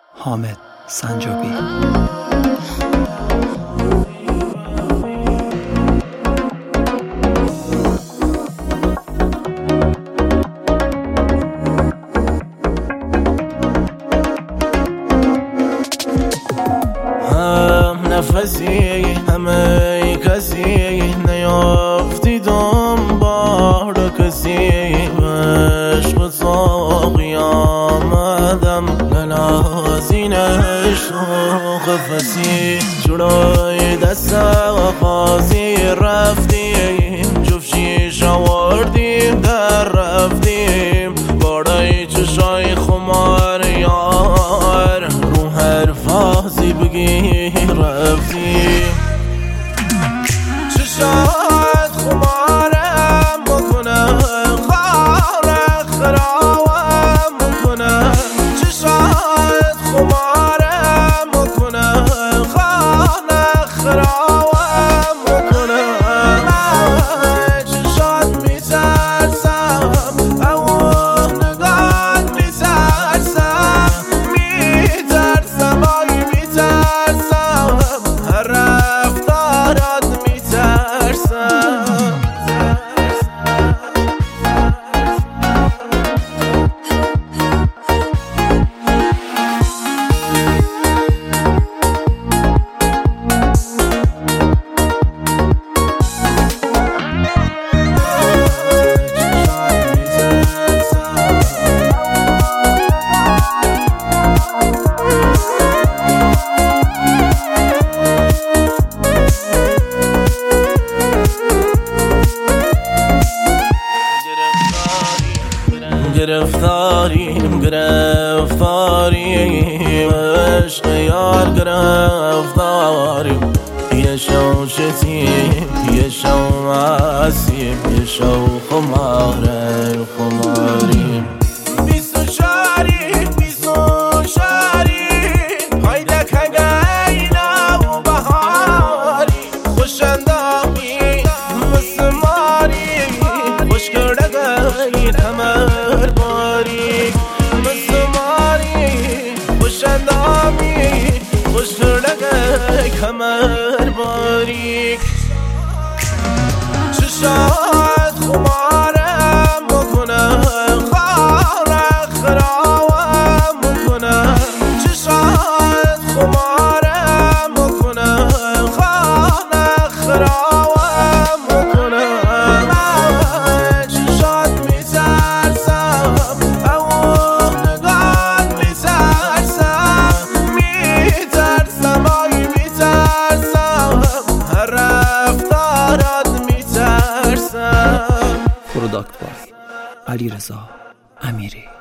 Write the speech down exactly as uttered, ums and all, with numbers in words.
حامد سنجابی. نفسی همه کسی نیافتی دنبال کسی عشق ساقی آمدم لنازین عشق قفسی جلوی دست قاضی رفتیم جفت شیش آوردیم در رفتیم بارای چشای خمار یار رو حرفازی بگی رفتیم چشات خمارم بکنم خارق خراوم بکنم چشات خمارم بکنم خارق خراوم بکنم چشات میترسم او نگات میترسم میترسم آی میترسم هر رفتارات میترسم گرفتاریم گرفتاریم عشق یار گرفتاریم یه شو شتیم یه شو عصیم یه شو خماره خماریم بیست و چاریم بیست و چاریم هایده کگینا و بهاری خوشندامی مثل ماری خوش کردگی کمر باریک مثل ماری خوشندامی خوش کردگی کمر باریک چشات خمارم بکنم خارق خراوم بکنم چشات خمارم بکنم خارق خراوم بکنم چشات میترسم او نگات میترسم میترسم آی میترسم هر رفتارات میترسم. پروداکت بای علیرضا امیری.